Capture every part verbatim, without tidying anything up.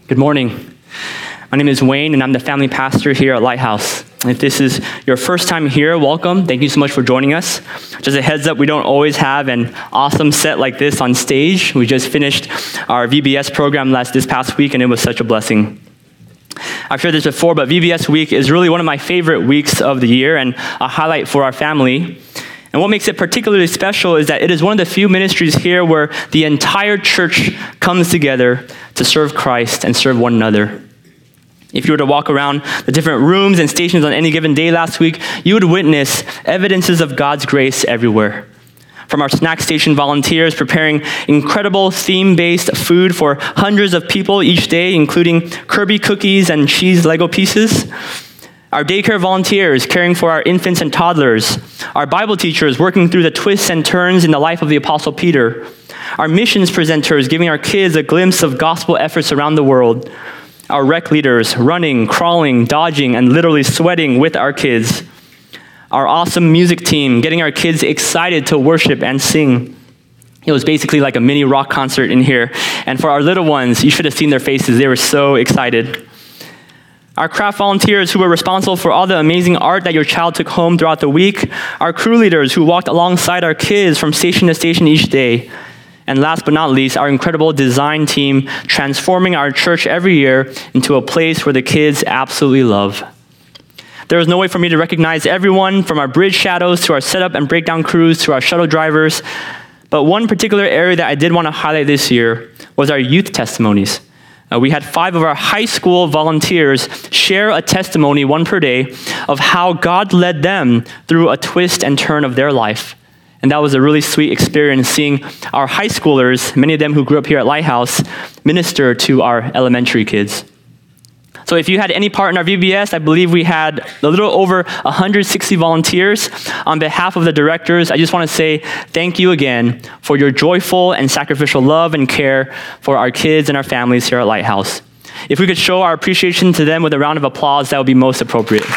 Good morning. My name is Wayne, and I'm the family pastor here at Lighthouse. If this is your first time here, welcome. Thank you so much for joining us. Just a heads up, we don't always have an awesome set like this on stage. We just finished our V B S program last this past week, and it was such a blessing. I've shared this before, but V B S week is really one of my favorite weeks of the year and a highlight for our family. And what makes it particularly special is that it is one of the few ministries here where the entire church comes together to serve Christ and serve one another. If you were to walk around the different rooms and stations on any given day last week, you would witness evidences of God's grace everywhere. From our snack station volunteers preparing incredible theme-based food for hundreds of people each day, including Kirby cookies and cheese Lego pieces. Our daycare volunteers caring for our infants and toddlers. Our Bible teachers working through the twists and turns in the life of the Apostle Peter. Our missions presenters giving our kids a glimpse of gospel efforts around the world. Our rec leaders running, crawling, dodging, and literally sweating with our kids. Our awesome music team getting our kids excited to worship and sing. It was basically like a mini rock concert in here. And for our little ones, you should have seen their faces. They were so excited. Our craft volunteers who were responsible for all the amazing art that your child took home throughout the week. Our crew leaders who walked alongside our kids from station to station each day. And last but not least, our incredible design team transforming our church every year into a place where the kids absolutely love. There was no way for me to recognize everyone, from our bridge shadows to our setup and breakdown crews to our shuttle drivers. But one particular area that I did want to highlight this year was our youth testimonies. Uh, we had five of our high school volunteers share a testimony, one per day, of how God led them through a twist and turn of their life. And that was a really sweet experience seeing our high schoolers, many of them who grew up here at Lighthouse, minister to our elementary kids. So if you had any part in our V B S, I believe we had a little over one hundred sixty volunteers. On behalf of the directors, I just want to say thank you again for your joyful and sacrificial love and care for our kids and our families here at Lighthouse. If we could show our appreciation to them with a round of applause, that would be most appropriate.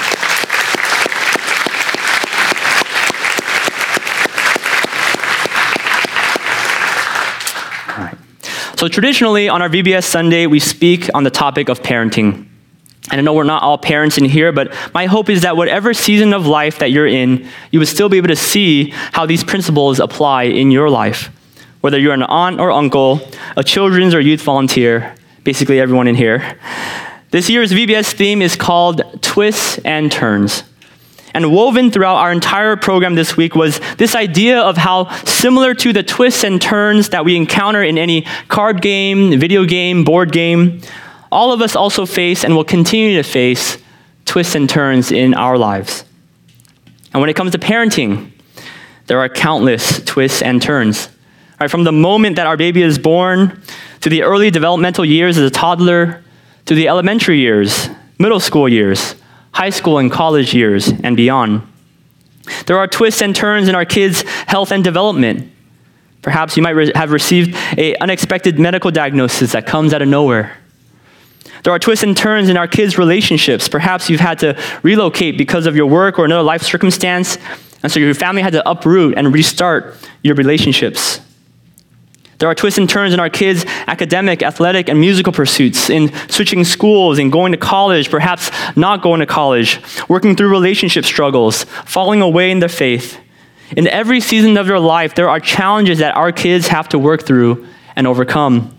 All right. So traditionally on our V B S Sunday, we speak on the topic of parenting. And I know we're not all parents in here, but my hope is that whatever season of life that you're in, you would still be able to see how these principles apply in your life. Whether you're an aunt or uncle, a children's or youth volunteer, basically everyone in here. This year's V B S theme is called Twists and Turns. And woven throughout our entire program this week was this idea of how similar to the twists and turns that we encounter in any card game, video game, board game, all of us also face and will continue to face twists and turns in our lives. And when it comes to parenting, there are countless twists and turns. All right, from the moment that our baby is born, to the early developmental years as a toddler, to the elementary years, middle school years, high school and college years, and beyond. There are twists and turns in our kids' health and development. Perhaps you might re- have received an unexpected medical diagnosis that comes out of nowhere. There are twists and turns in our kids' relationships. Perhaps you've had to relocate because of your work or another life circumstance, and so your family had to uproot and restart your relationships. There are twists and turns in our kids' academic, athletic, and musical pursuits, in switching schools and going to college, perhaps not going to college, working through relationship struggles, falling away in their faith. In every season of their life, there are challenges that our kids have to work through and overcome.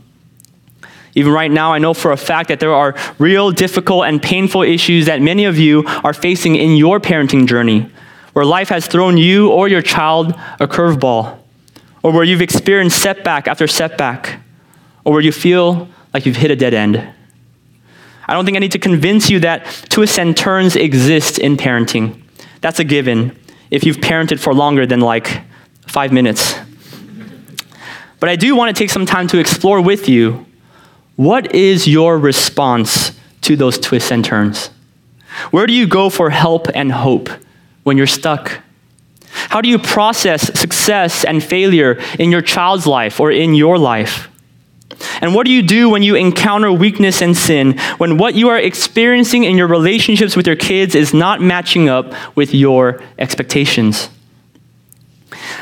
Even right now, I know for a fact that there are real, difficult, and painful issues that many of you are facing in your parenting journey, where life has thrown you or your child a curveball, or where you've experienced setback after setback, or where you feel like you've hit a dead end. I don't think I need to convince you that twists and turns exist in parenting. That's a given if you've parented for longer than like five minutes. But I do want to take some time to explore with you, what is your response to those twists and turns? Where do you go for help and hope when you're stuck? How do you process success and failure in your child's life or in your life? And what do you do when you encounter weakness and sin, when what you are experiencing in your relationships with your kids is not matching up with your expectations?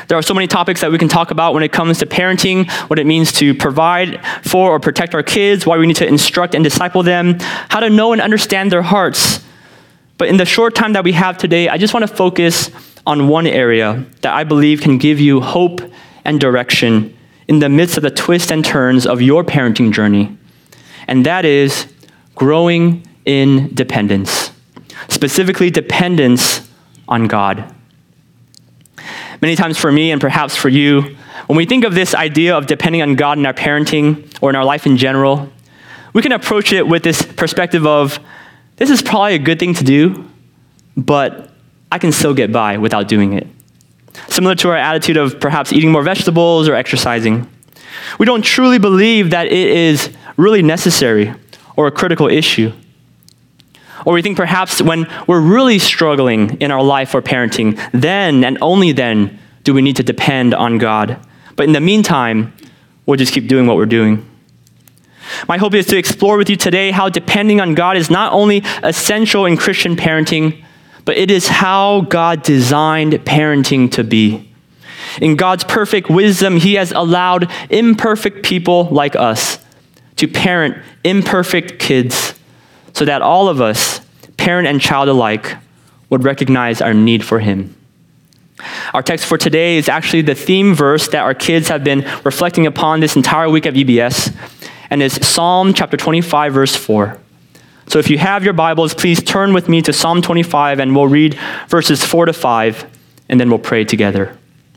There are so many topics that we can talk about when it comes to parenting, what it means to provide for or protect our kids, why we need to instruct and disciple them, how to know and understand their hearts. But in the short time that we have today, I just want to focus on one area that I believe can give you hope and direction in the midst of the twists and turns of your parenting journey. And that is growing in dependence, specifically dependence on God. Many times for me and perhaps for you, when we think of this idea of depending on God in our parenting or in our life in general, we can approach it with this perspective of, this is probably a good thing to do, but I can still get by without doing it. Similar to our attitude of perhaps eating more vegetables or exercising. We don't truly believe that it is really necessary or a critical issue. Or we think perhaps when we're really struggling in our life or parenting, then and only then do we need to depend on God. But in the meantime, we'll just keep doing what we're doing. My hope is to explore with you today how depending on God is not only essential in Christian parenting, but it is how God designed parenting to be. In God's perfect wisdom, he has allowed imperfect people like us to parent imperfect kids so that all of us, parent and child alike, would recognize our need for him. Our text for today is actually the theme verse that our kids have been reflecting upon this entire week at V B S, and it's Psalm chapter twenty-five, verse four. So if you have your Bibles, please turn with me to Psalm twenty-five, and we'll read verses four to five, and then we'll pray together.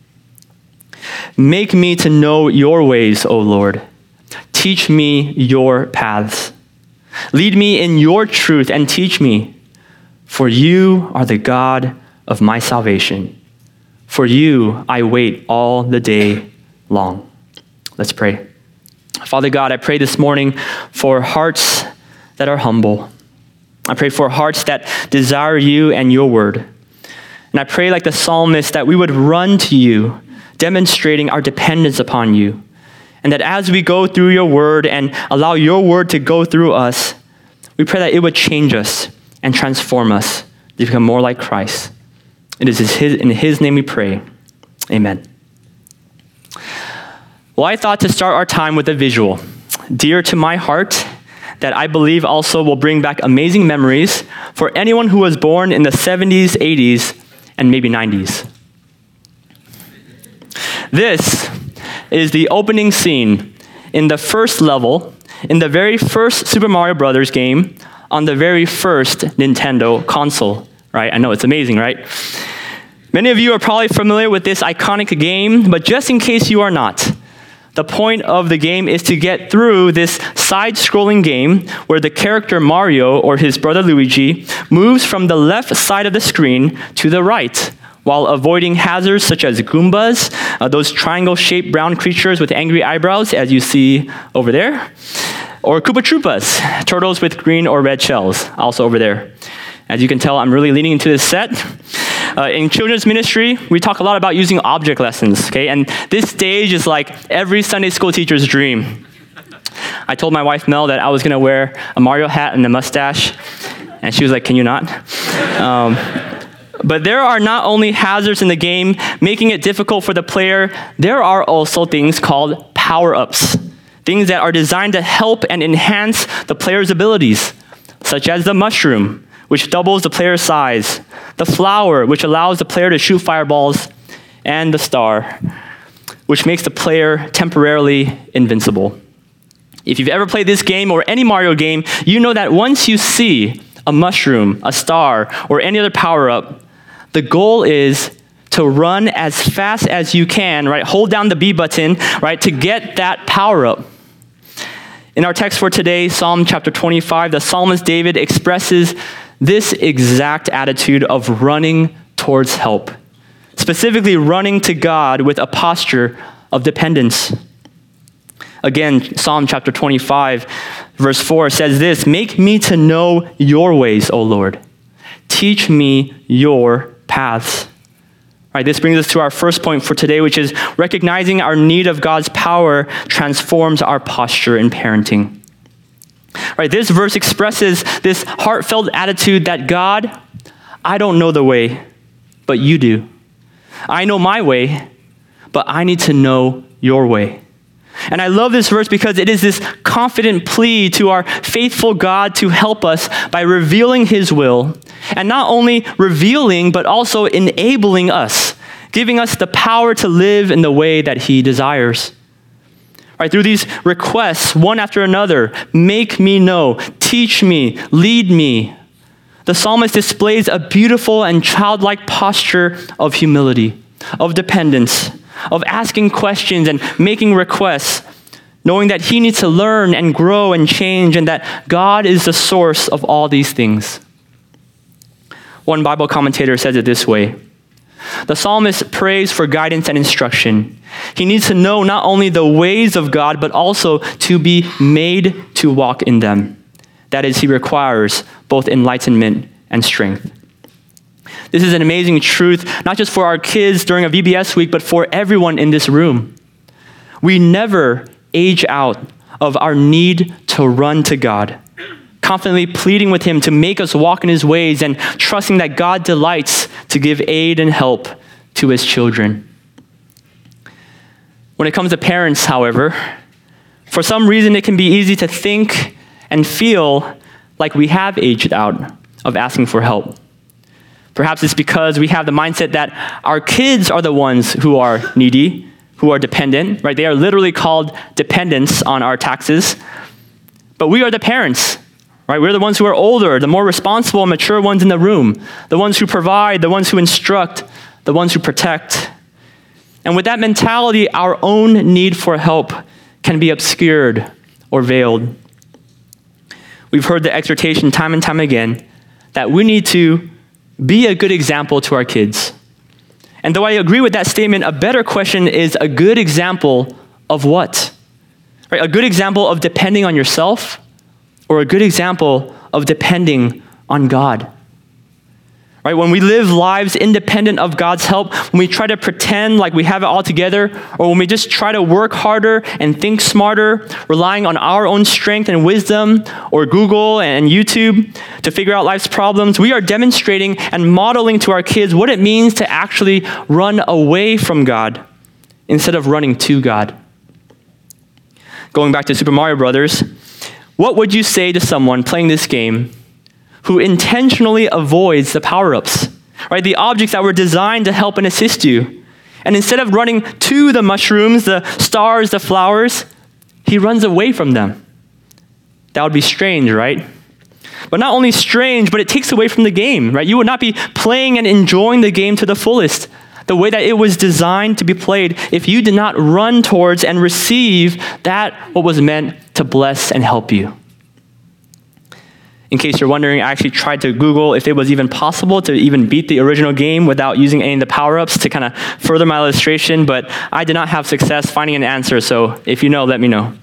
Make me to know your ways, O Lord. Teach me your paths. Lead me in your truth and teach me, for you are the God of my salvation. For you I wait all the day long. Let's pray. Father God, I pray this morning for hearts that are humble. I pray for hearts that desire you and your word. And I pray like the psalmist that we would run to you, demonstrating our dependence upon you. And that as we go through your word and allow your word to go through us, we pray that it would change us and transform us to become more like Christ. It is his, in his name we pray. Amen. Well, I thought to start our time with a visual, dear to my heart, that I believe also will bring back amazing memories for anyone who was born in the seventies, eighties, and maybe nineties. This is the opening scene in the first level, in the very first Super Mario Brothers game on the very first Nintendo console, right? I know, it's amazing, right? Many of you are probably familiar with this iconic game, but just in case you are not, the point of the game is to get through this side-scrolling game where the character Mario or his brother Luigi moves from the left side of the screen to the right while avoiding hazards such as Goombas, uh, those triangle-shaped brown creatures with angry eyebrows, as you see over there, or Koopa Troopas, turtles with green or red shells, also over there. As you can tell, I'm really leaning into this set. Uh, in children's ministry, we talk a lot about using object lessons, okay? And this stage is like every Sunday school teacher's dream. I told my wife, Mel, that I was going to wear a Mario hat and a mustache, and she was like, can you not? Um, but there are not only hazards in the game making it difficult for the player, there are also things called power-ups, things that are designed to help and enhance the player's abilities, such as the mushroom, which doubles the player's size, the flower, which allows the player to shoot fireballs, and the star, which makes the player temporarily invincible. If you've ever played this game or any Mario game, you know that once you see a mushroom, a star, or any other power-up, the goal is to run as fast as you can, right? Hold down the B button, right, to get that power-up. In our text for today, Psalm chapter twenty-five, the psalmist David expresses this exact attitude of running towards help, specifically running to God with a posture of dependence. Again, Psalm chapter twenty-five, verse four says this, "Make me to know your ways, O Lord. Teach me your paths." All right, this brings us to our first point for today, which is recognizing our need of God's power transforms our posture in parenting. All right, this verse expresses this heartfelt attitude that God, I don't know the way, but you do. I know my way, but I need to know your way. And I love this verse because it is this confident plea to our faithful God to help us by revealing his will, and not only revealing, but also enabling us, giving us the power to live in the way that he desires. Right, through these requests, one after another, make me know, teach me, lead me. The psalmist displays a beautiful and childlike posture of humility, of dependence, of asking questions and making requests, knowing that he needs to learn and grow and change, and that God is the source of all these things. One Bible commentator says it this way: the psalmist prays for guidance and instruction. He needs to know not only the ways of God, but also to be made to walk in them. That is, he requires both enlightenment and strength. This is an amazing truth, not just for our kids during a V B S week, but for everyone in this room. We never age out of our need to run to God, confidently pleading with him to make us walk in his ways and trusting that God delights to give aid and help to his children. When it comes to parents, however, for some reason it can be easy to think and feel like we have aged out of asking for help. Perhaps it's because we have the mindset that our kids are the ones who are needy, who are dependent, right? They are literally called dependents on our taxes. But we are the parents, right? We're the ones who are older, the more responsible and mature ones in the room, the ones who provide, the ones who instruct, the ones who protect. And with that mentality, our own need for help can be obscured or veiled. We've heard the exhortation time and time again that we need to be a good example to our kids. And though I agree with that statement, a better question is a good example of what? Right? A good example of depending on yourself, or a good example of depending on God. Right? When we live lives independent of God's help, when we try to pretend like we have it all together, or when we just try to work harder and think smarter, relying on our own strength and wisdom, or Google and YouTube to figure out life's problems, we are demonstrating and modeling to our kids what it means to actually run away from God instead of running to God. Going back to Super Mario Brothers, what would you say to someone playing this game who intentionally avoids the power-ups, right? The objects that were designed to help and assist you. And instead of running to the mushrooms, the stars, the flowers, he runs away from them. That would be strange, right? But not only strange, but it takes away from the game, right? You would not be playing and enjoying the game to the fullest, the way that it was designed to be played, if you did not run towards and receive that what was meant to bless and help you. In case you're wondering, I actually tried to Google if it was even possible to even beat the original game without using any of the power-ups to kind of further my illustration, but I did not have success finding an answer, so if you know, let me know.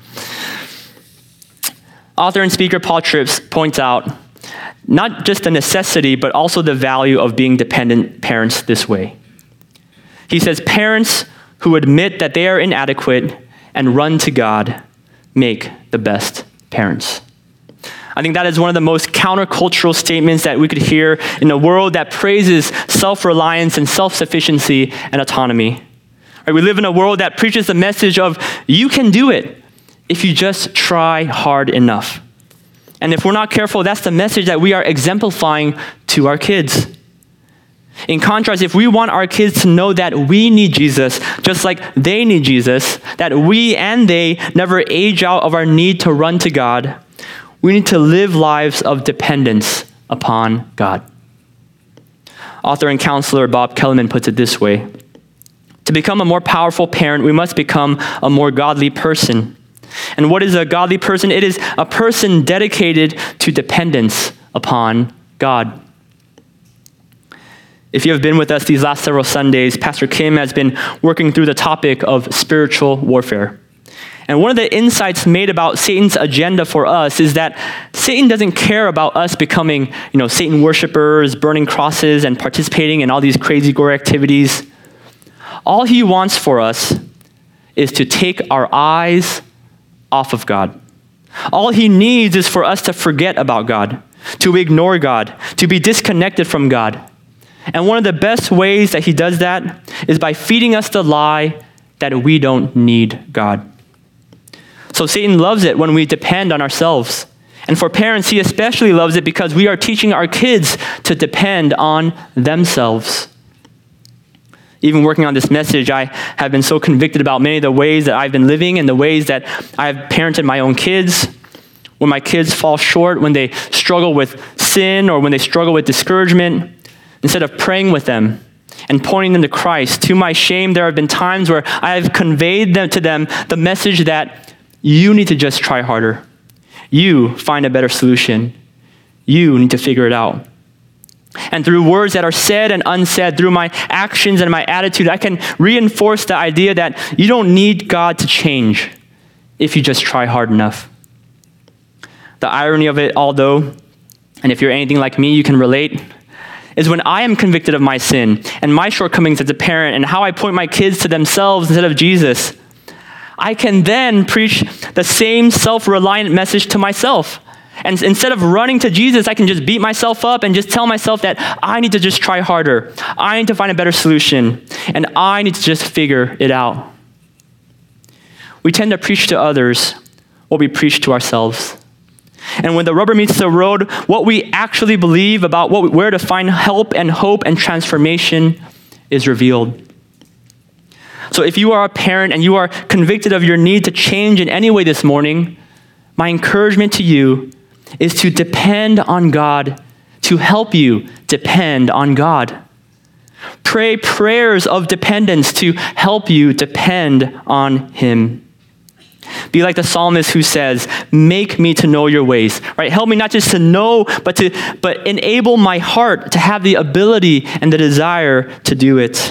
Author and speaker Paul Tripp points out not just the necessity, but also the value of being dependent parents this way. He says, parents who admit that they are inadequate and run to God make the best parents. I think that is one of the most countercultural statements that we could hear in a world that praises self-reliance and self-sufficiency and autonomy. Right? We live in a world that preaches the message of you can do it if you just try hard enough. And if we're not careful, that's the message that we are exemplifying to our kids. In contrast, if we want our kids to know that we need Jesus, just like they need Jesus, that we and they never age out of our need to run to God, we need to live lives of dependence upon God. Author and counselor Bob Kellerman puts it this way: to become a more powerful parent, we must become a more godly person. And what is a godly person? It is a person dedicated to dependence upon God. If you have been with us these last several Sundays, Pastor Kim has been working through the topic of spiritual warfare. And one of the insights made about Satan's agenda for us is that Satan doesn't care about us becoming, you know, Satan worshipers, burning crosses, and participating in all these crazy gore activities. All he wants for us is to take our eyes off of God. All he needs is for us to forget about God, to ignore God, to be disconnected from God. And one of the best ways that he does that is by feeding us the lie that we don't need God. So Satan loves it when we depend on ourselves. And for parents, he especially loves it because we are teaching our kids to depend on themselves. Even working on this message, I have been so convicted about many of the ways that I've been living and the ways that I have parented my own kids. When my kids fall short, when they struggle with sin or when they struggle with discouragement, instead of praying with them and pointing them to Christ, to my shame, there have been times where I have conveyed them to them the message that you need to just try harder. You find a better solution. You need to figure it out. And through words that are said and unsaid, through my actions and my attitude, I can reinforce the idea that you don't need God to change if you just try hard enough. The irony of it all, though, and if you're anything like me, you can relate, is when I am convicted of my sin and my shortcomings as a parent and how I point my kids to themselves instead of Jesus, I can then preach the same self-reliant message to myself. And instead of running to Jesus, I can just beat myself up and just tell myself that I need to just try harder. I need to find a better solution. And I need to just figure it out. We tend to preach to others what we preach to ourselves. And when the rubber meets the road, what we actually believe about what, where to find help and hope and transformation is revealed. So if you are a parent and you are convicted of your need to change in any way this morning, my encouragement to you is to depend on God, to help you depend on God. Pray prayers of dependence to help you depend on Him. Be like the psalmist who says, make me to know your ways, right? Help me not just to know, but to but enable my heart to have the ability and the desire to do it.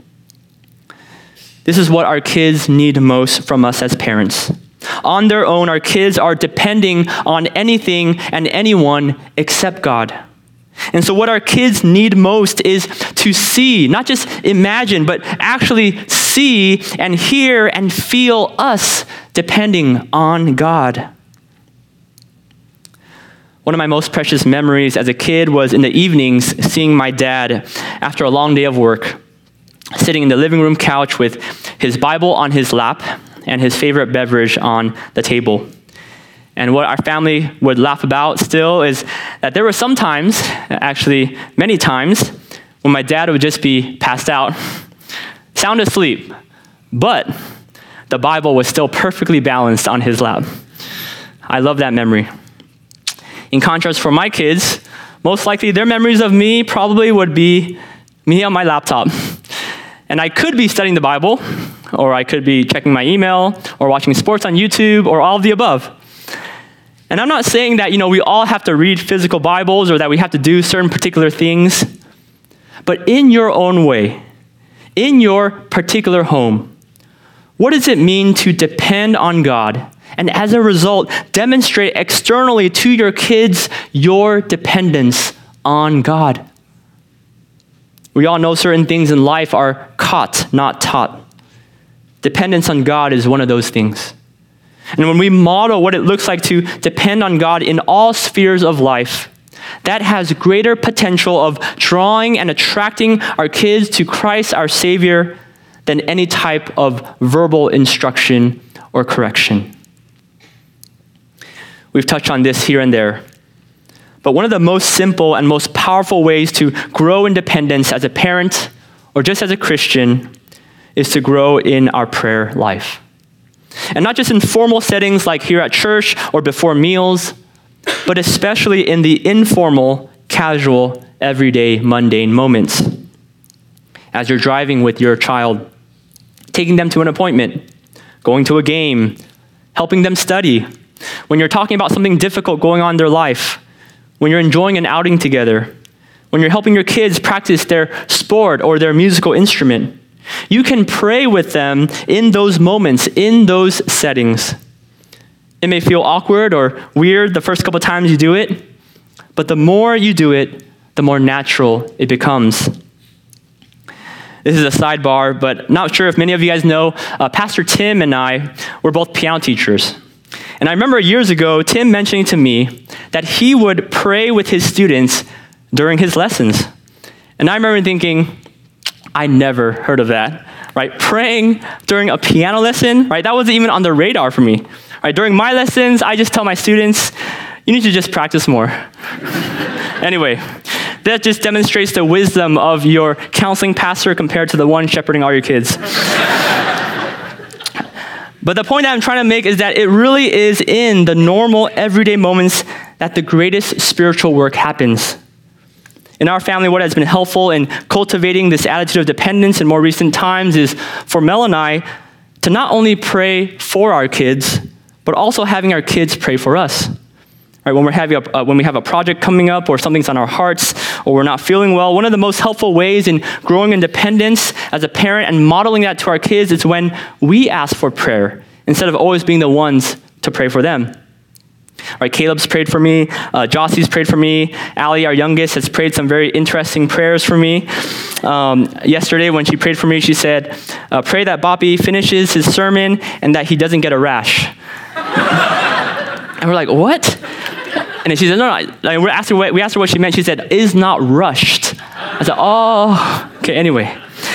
This is what our kids need most from us as parents. On their own, our kids are depending on anything and anyone except God. And so what our kids need most is to see, not just imagine, but actually see and hear and feel us depending on God. One of my most precious memories as a kid was in the evenings seeing my dad after a long day of work, sitting in the living room couch with his Bible on his lap and his favorite beverage on the table. And what our family would laugh about still is that there were some times, actually many times, when my dad would just be passed out, sound asleep, but the Bible was still perfectly balanced on his lap. I love that memory. In contrast, for my kids, most likely their memories of me probably would be me on my laptop. And I could be studying the Bible, or I could be checking my email, or watching sports on YouTube, or all of the above. And I'm not saying that, you know, we all have to read physical Bibles or that we have to do certain particular things, but in your own way, in your particular home, what does it mean to depend on God and as a result demonstrate externally to your kids your dependence on God? We all know certain things in life are caught, not taught. Dependence on God is one of those things. And when we model what it looks like to depend on God in all spheres of life, that has greater potential of drawing and attracting our kids to Christ, our Savior, than any type of verbal instruction or correction. We've touched on this here and there. But one of the most simple and most powerful ways to grow in dependence as a parent or just as a Christian is to grow in our prayer life. And not just in formal settings like here at church or before meals, but especially in the informal, casual, everyday, mundane moments. As you're driving with your child, taking them to an appointment, going to a game, helping them study, when you're talking about something difficult going on in their life, when you're enjoying an outing together, when you're helping your kids practice their sport or their musical instrument. You can pray with them in those moments, in those settings. It may feel awkward or weird the first couple times you do it, but the more you do it, the more natural it becomes. This is a sidebar, but not sure if many of you guys know, uh, Pastor Tim and I were both piano teachers. And I remember years ago, Tim mentioning to me that he would pray with his students during his lessons. And I remember thinking, I never heard of that. right? Praying during a piano lesson, right? That wasn't even on the radar for me. Right? During my lessons, I just tell my students, you need to just practice more. Anyway, that just demonstrates the wisdom of your counseling pastor compared to the one shepherding all your kids. But the point that I'm trying to make is that it really is in the normal, everyday moments that the greatest spiritual work happens. In our family, what has been helpful in cultivating this attitude of dependence in more recent times is for Mel and I to not only pray for our kids, but also having our kids pray for us. Right, when we're having a, uh, when we have a project coming up or something's on our hearts or we're not feeling well, one of the most helpful ways in growing independence as a parent and modeling that to our kids is when we ask for prayer instead of always being the ones to pray for them. Right, Caleb's prayed for me, uh, Jossie's prayed for me, Allie, our youngest, has prayed some very interesting prayers for me. Um, yesterday when she prayed for me, she said, uh, pray that Boppy finishes his sermon and that he doesn't get a rash. And we're like, what? And she said, no, no. Like, we're asking, we asked her what she meant. She said, is not rushed. I said, oh, okay, anyway.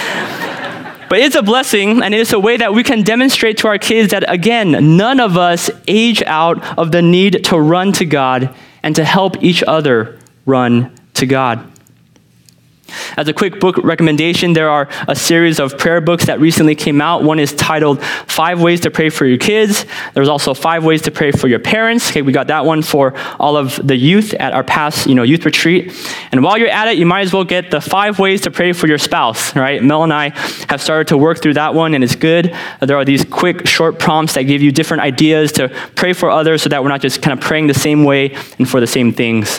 But it's a blessing, and it's a way that we can demonstrate to our kids that, again, none of us age out of the need to run to God and to help each other run to God. As a quick book recommendation, there are a series of prayer books that recently came out. One is titled Five Ways to Pray for Your Kids. There's also Five Ways to Pray for Your Parents. Okay, we got that one for all of the youth at our past, you know, youth retreat. And while you're at it, you might as well get the Five Ways to Pray for Your Spouse, right? Mel and I have started to work through that one, and it's good. There are these quick, short prompts that give you different ideas to pray for others so that we're not just kind of praying the same way and for the same things.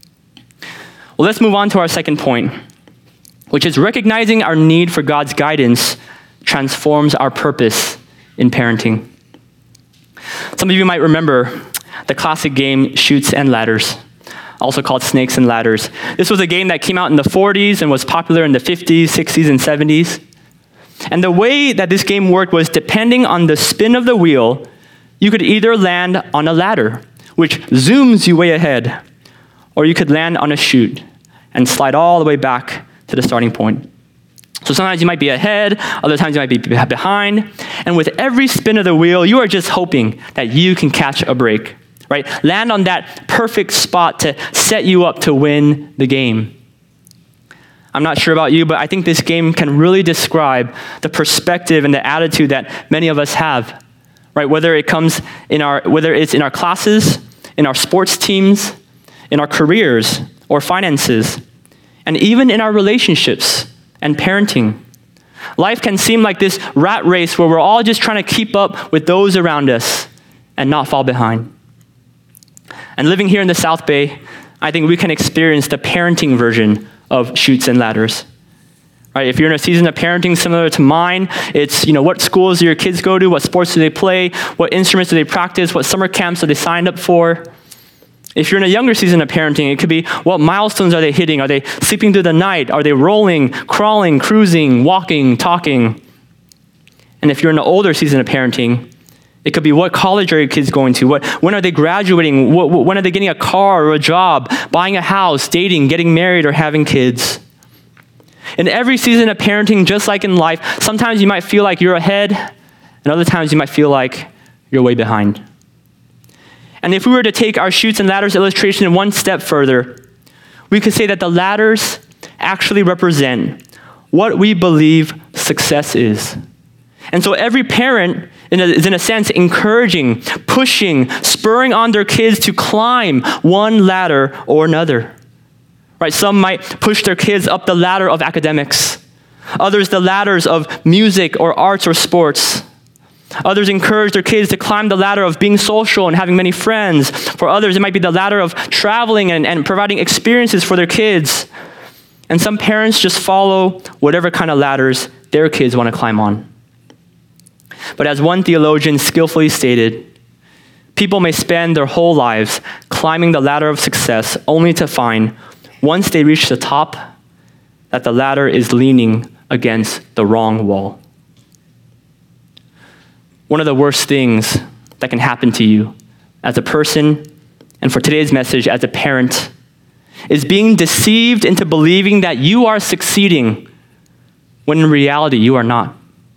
Well, let's move on to our second point, which is recognizing our need for God's guidance transforms our purpose in parenting. Some of you might remember the classic game Chutes and Ladders, also called Snakes and Ladders. This was a game that came out in the forties and was popular in the fifties, sixties, and seventies. And the way that this game worked was depending on the spin of the wheel, you could either land on a ladder, which zooms you way ahead, or you could land on a chute and slide all the way back to the starting point. So sometimes you might be ahead, other times you might be behind, and with every spin of the wheel, you are just hoping that you can catch a break, right? Land on that perfect spot to set you up to win the game. I'm not sure about you, but I think this game can really describe the perspective and the attitude that many of us have, right? Whether it comes in our, whether it's in our classes, in our sports teams, in our careers or finances, and even in our relationships and parenting. Life can seem like this rat race where we're all just trying to keep up with those around us and not fall behind. And living here in the South Bay, I think we can experience the parenting version of Chutes and Ladders. Right? If you're in a season of parenting similar to mine, it's, you know, what schools do your kids go to? What sports do they play? What instruments do they practice? What summer camps are they signed up for? If you're in a younger season of parenting, it could be what milestones are they hitting? Are they sleeping through the night? Are they rolling, crawling, cruising, walking, talking? And if you're in an older season of parenting, it could be what college are your kids going to? What, when are they graduating? What, when are they getting a car or a job, buying a house, dating, getting married, or having kids? In every season of parenting, just like in life, sometimes you might feel like you're ahead, and other times you might feel like you're way behind. And if we were to take our Chutes and Ladders illustration one step further, we could say that the ladders actually represent what we believe success is. And so every parent in a, is in a sense encouraging, pushing, spurring on their kids to climb one ladder or another. Right? Some might push their kids up the ladder of academics. Others the ladders of music or arts or sports. Others encourage their kids to climb the ladder of being social and having many friends. For others, it might be the ladder of traveling and, and providing experiences for their kids. And some parents just follow whatever kind of ladders their kids want to climb on. But as one theologian skillfully stated, people may spend their whole lives climbing the ladder of success only to find, once they reach the top, that the ladder is leaning against the wrong wall. One of the worst things that can happen to you as a person, and for today's message as a parent, is being deceived into believing that you are succeeding when in reality you are not.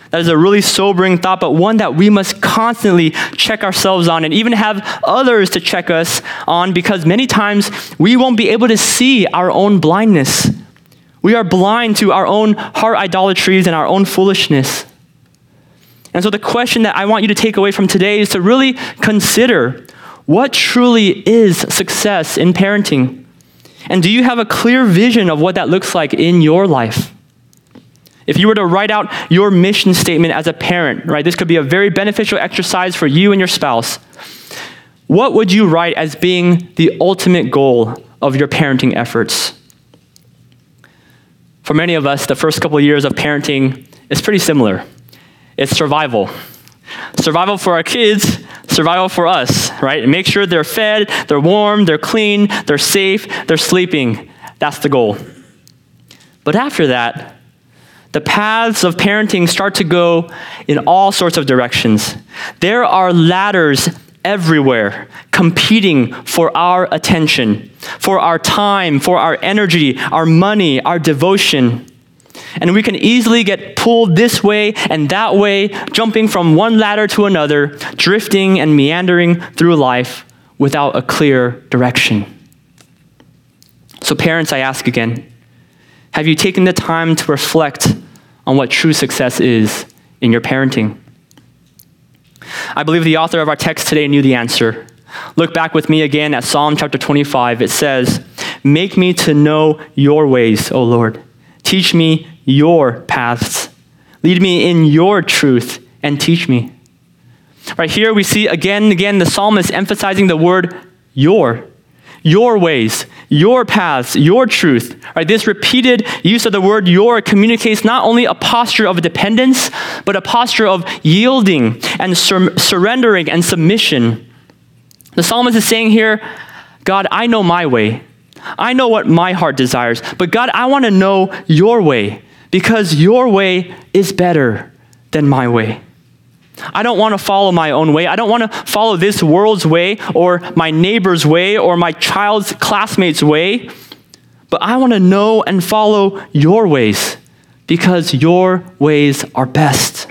That is a really sobering thought, but one that we must constantly check ourselves on and even have others to check us on, because many times we won't be able to see our own blindness. We are blind to our own heart idolatries and our own foolishness. And so the question that I want you to take away from today is to really consider, what truly is success in parenting? And do you have a clear vision of what that looks like in your life? If you were to write out your mission statement as a parent, right, this could be a very beneficial exercise for you and your spouse. What would you write as being the ultimate goal of your parenting efforts? For many of us, the first couple of years of parenting is pretty similar. It's survival. Survival for our kids, survival for us, right? Make sure they're fed, they're warm, they're clean, they're safe, they're sleeping. That's the goal. But after that, the paths of parenting start to go in all sorts of directions. There are ladders everywhere competing for our attention, for our time, for our energy, our money, our devotion. And we can easily get pulled this way and that way, jumping from one ladder to another, drifting and meandering through life without a clear direction. So parents, I ask again, have you taken the time to reflect on what true success is in your parenting? I believe the author of our text today knew the answer. Look back with me again at Psalm chapter twenty-five. It says, "Make me to know your ways, O Lord. Teach me your paths. Lead me in your truth and teach me." Right here we see again and again the psalmist emphasizing the word your. Your ways, your paths, your truth. Right? This repeated use of the word your communicates not only a posture of dependence, but a posture of yielding and sur- surrendering and submission. The psalmist is saying here, God, I know my way. I know what my heart desires. But God, I want to know your way, because your way is better than my way. I don't want to follow my own way. I don't want to follow this world's way or my neighbor's way or my child's classmate's way. But I want to know and follow your ways, because your ways are best.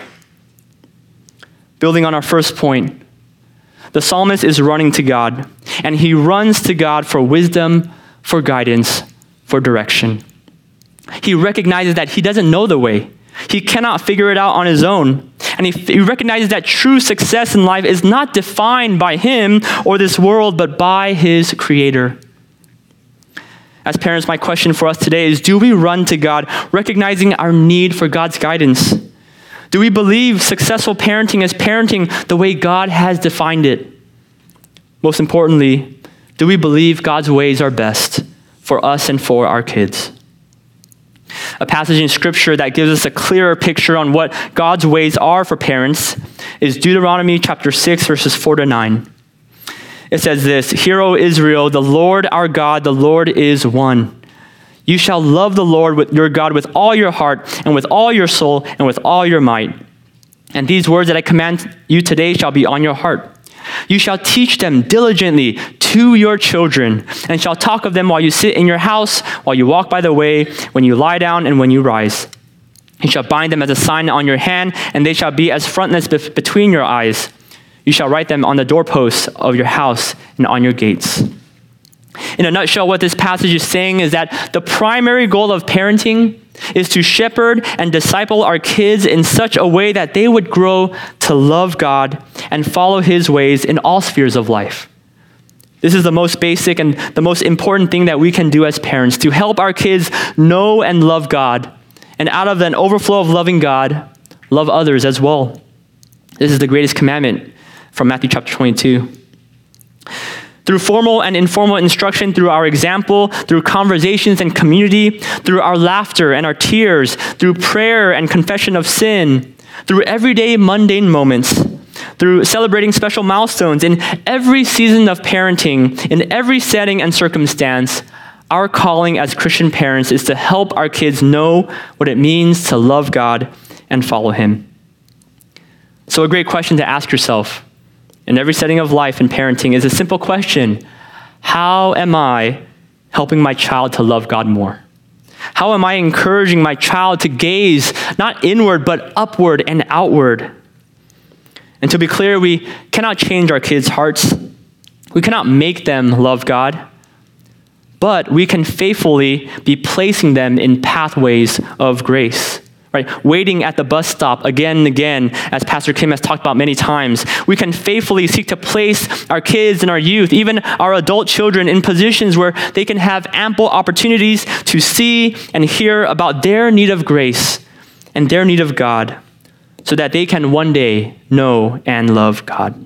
Building on our first point, the psalmist is running to God, and he runs to God for wisdom, for guidance, for direction. He recognizes that he doesn't know the way. He cannot figure it out on his own. And he, he recognizes that true success in life is not defined by him or this world, but by his Creator. As parents, my question for us today is, do we run to God recognizing our need for God's guidance? Do we believe successful parenting is parenting the way God has defined it? Most importantly, do we believe God's ways are best for us and for our kids? A passage in Scripture that gives us a clearer picture on what God's ways are for parents is Deuteronomy chapter six, verses four to nine. It says this, "Hear, O Israel, the Lord our God, the Lord is one. You shall love the Lord with your God with all your heart and with all your soul and with all your might. And these words that I command you today shall be on your heart. You shall teach them diligently to your children, and shall talk of them while you sit in your house, while you walk by the way, when you lie down, and when you rise. You shall bind them as a sign on your hand, and they shall be as frontlets be- between your eyes. You shall write them on the doorposts of your house and on your gates." In a nutshell, what this passage is saying is that the primary goal of parenting is to shepherd and disciple our kids in such a way that they would grow to love God and follow his ways in all spheres of life. This is the most basic and the most important thing that we can do as parents, to help our kids know and love God, and out of an overflow of loving God, love others as well. This is the greatest commandment from Matthew chapter twenty-two. Through formal and informal instruction, through our example, through conversations and community, through our laughter and our tears, through prayer and confession of sin, through everyday mundane moments, through celebrating special milestones, in every season of parenting, in every setting and circumstance, our calling as Christian parents is to help our kids know what it means to love God and follow him. So a great question to ask yourself in every setting of life and parenting is a simple question: how am I helping my child to love God more? How am I encouraging my child to gaze not inward, but upward and outward? And to be clear, we cannot change our kids' hearts. We cannot make them love God. But we can faithfully be placing them in pathways of grace, right? Waiting at the bus stop again and again, as Pastor Kim has talked about many times. We can faithfully seek to place our kids and our youth, even our adult children, in positions where they can have ample opportunities to see and hear about their need of grace and their need of God, so that they can one day know and love God.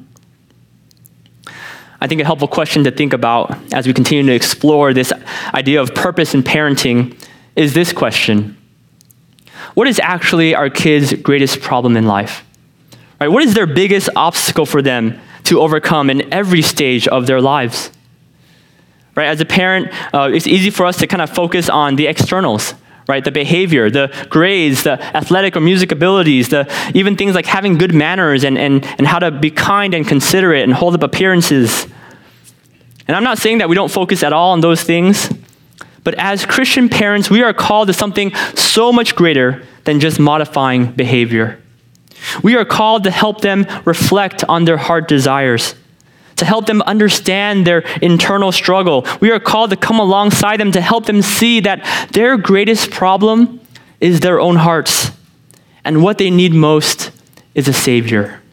I think a helpful question to think about as we continue to explore this idea of purpose in parenting is this question. What is actually our kids' greatest problem in life? Right? What is their biggest obstacle for them to overcome in every stage of their lives? Right? As a parent, uh, it's easy for us to kind of focus on the externals, right? The behavior, the grades, the athletic or music abilities, the even things like having good manners and, and, and how to be kind and considerate and hold up appearances. And I'm not saying that we don't focus at all on those things, but as Christian parents, we are called to something so much greater than just modifying behavior. We are called to help them reflect on their heart desires, to help them understand their internal struggle. We are called to come alongside them to help them see that their greatest problem is their own hearts, and what they need most is a Savior.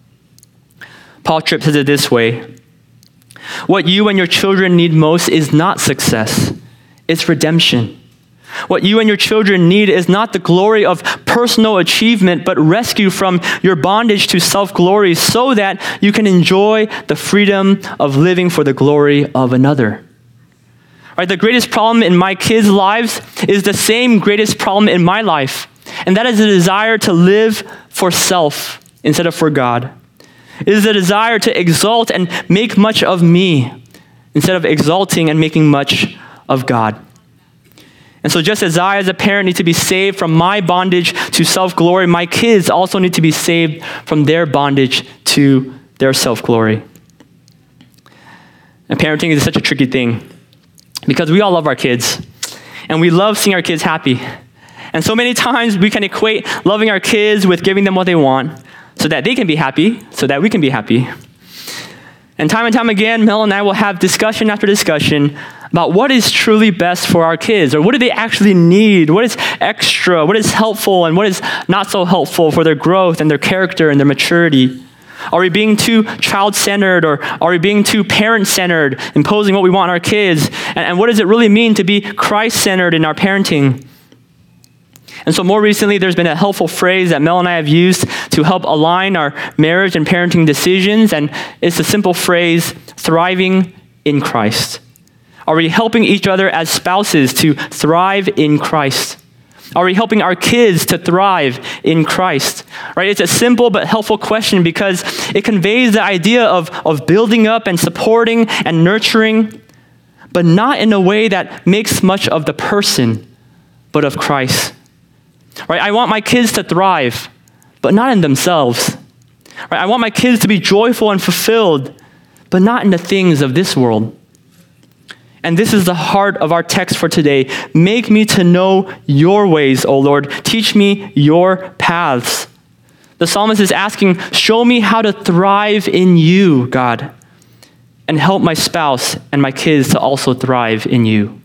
Paul Tripp says it this way: what you and your children need most is not success, it's redemption. What you and your children need is not the glory of personal achievement, but rescue from your bondage to self-glory so that you can enjoy the freedom of living for the glory of another. Right, the greatest problem in my kids' lives is the same greatest problem in my life, and that is a desire to live for self instead of for God. It is a desire to exalt and make much of me instead of exalting and making much of God. And so just as I, as a parent, need to be saved from my bondage to self-glory, my kids also need to be saved from their bondage to their self-glory. And parenting is such a tricky thing because we all love our kids, and we love seeing our kids happy. And so many times we can equate loving our kids with giving them what they want so that they can be happy, so that we can be happy. And time and time again, Mel and I will have discussion after discussion about what is truly best for our kids, or what do they actually need, what is extra, what is helpful, and what is not so helpful for their growth and their character and their maturity. Are we being too child-centered, or are we being too parent-centered, imposing what we want on our kids? And, and what does it really mean to be Christ-centered in our parenting? And so more recently, there's been a helpful phrase that Mel and I have used to help align our marriage and parenting decisions, and it's the simple phrase, thriving in Christ. Are we helping each other as spouses to thrive in Christ? Are we helping our kids to thrive in Christ? Right? It's a simple but helpful question because it conveys the idea of, of building up and supporting and nurturing, but not in a way that makes much of the person, but of Christ. Right? I want my kids to thrive, but not in themselves. Right? I want my kids to be joyful and fulfilled, but not in the things of this world. And this is the heart of our text for today. Make me to know your ways, O Lord. Teach me your paths. The psalmist is asking, show me how to thrive in you, God, and help my spouse and my kids to also thrive in you.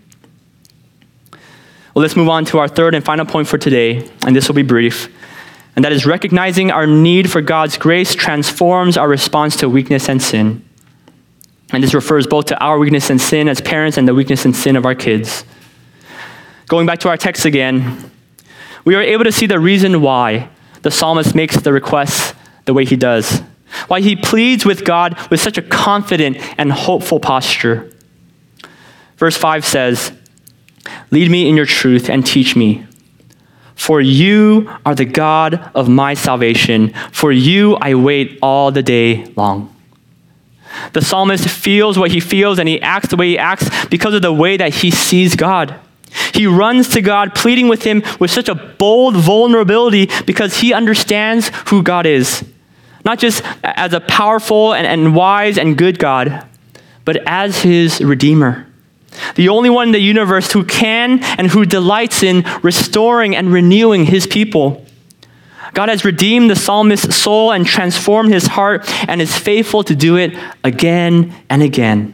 Well, let's move on to our third and final point for today, and this will be brief. And that is recognizing our need for God's grace transforms our response to weakness and sin. And this refers both to our weakness and sin as parents and the weakness and sin of our kids. Going back to our text again, we are able to see the reason why the psalmist makes the request the way he does, why he pleads with God with such a confident and hopeful posture. Verse five says, lead me in your truth and teach me, for you are the God of my salvation. For you I wait all the day long. The psalmist feels what he feels and he acts the way he acts because of the way that he sees God. He runs to God, pleading with him with such a bold vulnerability because he understands who God is. Not just as a powerful and, and wise and good God, but as his Redeemer, the only one in the universe who can and who delights in restoring and renewing his people. God has redeemed the psalmist's soul and transformed his heart and is faithful to do it again and again.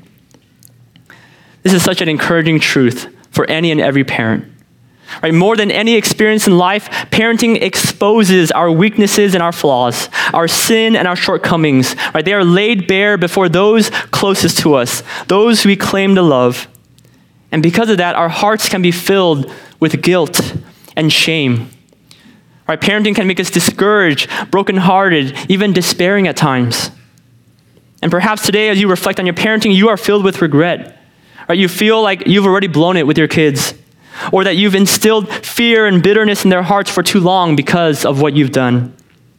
This is such an encouraging truth for any and every parent. Right? More than any experience in life, parenting exposes our weaknesses and our flaws, our sin and our shortcomings. Right? They are laid bare before those closest to us, those we claim to love. And because of that, our hearts can be filled with guilt and shame. Right? Parenting can make us discouraged, brokenhearted, even despairing at times. And perhaps today, as you reflect on your parenting, you are filled with regret. Right? You feel like you've already blown it with your kids, or that you've instilled fear and bitterness in their hearts for too long because of what you've done.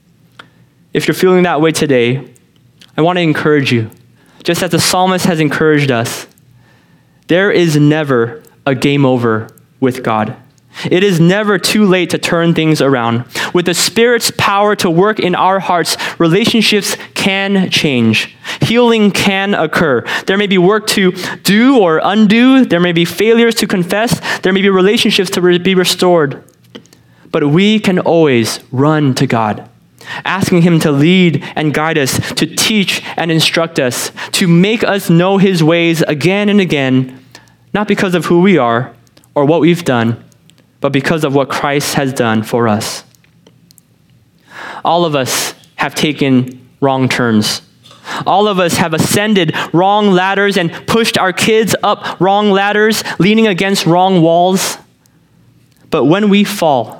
If you're feeling that way today, I want to encourage you, just as the psalmist has encouraged us, there is never a game over with God. It is never too late to turn things around. With the Spirit's power to work in our hearts, relationships can change. Healing can occur. There may be work to do or undo. There may be failures to confess. There may be relationships to re- be restored. But we can always run to God, asking him to lead and guide us, to teach and instruct us, to make us know his ways again and again, not because of who we are or what we've done, but because of what Christ has done for us. All of us have taken wrong turns. All of us have ascended wrong ladders and pushed our kids up wrong ladders, leaning against wrong walls. But when we fall,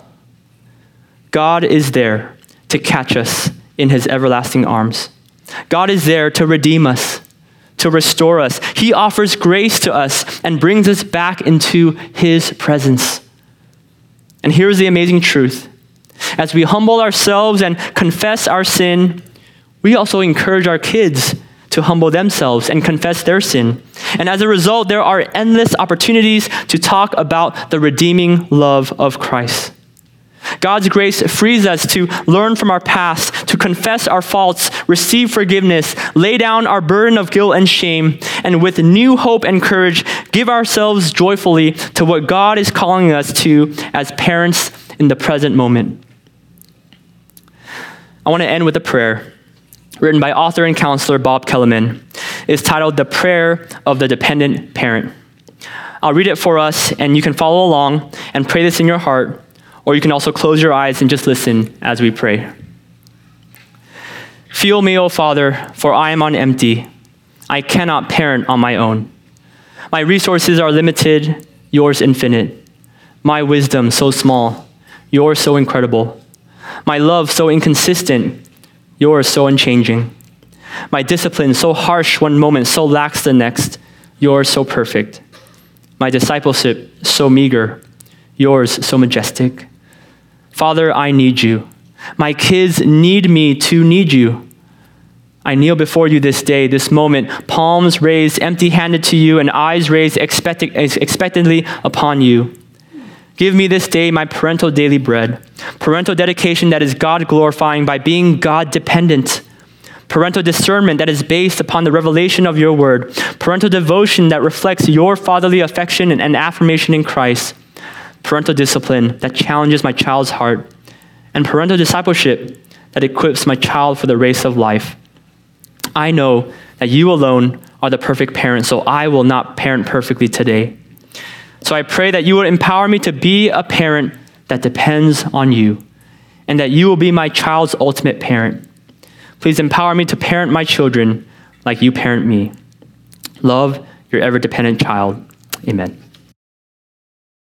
God is there to catch us in his everlasting arms. God is there to redeem us, to restore us. He offers grace to us and brings us back into his presence. And here's the amazing truth. As we humble ourselves and confess our sin, we also encourage our kids to humble themselves and confess their sin. And as a result, there are endless opportunities to talk about the redeeming love of Christ. God's grace frees us to learn from our past, to confess our faults, receive forgiveness, lay down our burden of guilt and shame, and with new hope and courage, give ourselves joyfully to what God is calling us to as parents in the present moment. I want to end with a prayer written by author and counselor Bob Kellerman. It's titled The Prayer of the Dependent Parent. I'll read it for us, and you can follow along and pray this in your heart. Or you can also close your eyes and just listen as we pray. Feel me, O Father, for I am on empty. I cannot parent on my own. My resources are limited, yours infinite. My wisdom so small, yours so incredible. My love so inconsistent, yours so unchanging. My discipline so harsh one moment, so lax the next, yours so perfect. My discipleship so meager, yours so majestic. Father, I need you. My kids need me to need you. I kneel before you this day, this moment, palms raised empty-handed to you and eyes raised expect- expectantly upon you. Give me this day my parental daily bread, parental dedication that is God-glorifying by being God-dependent, parental discernment that is based upon the revelation of your word, parental devotion that reflects your fatherly affection and, and affirmation in Christ, parental discipline that challenges my child's heart, and parental discipleship that equips my child for the race of life. I know that you alone are the perfect parent, so I will not parent perfectly today. So I pray that you would empower me to be a parent that depends on you, and that you will be my child's ultimate parent. Please empower me to parent my children like you parent me. Love your ever-dependent child. Amen.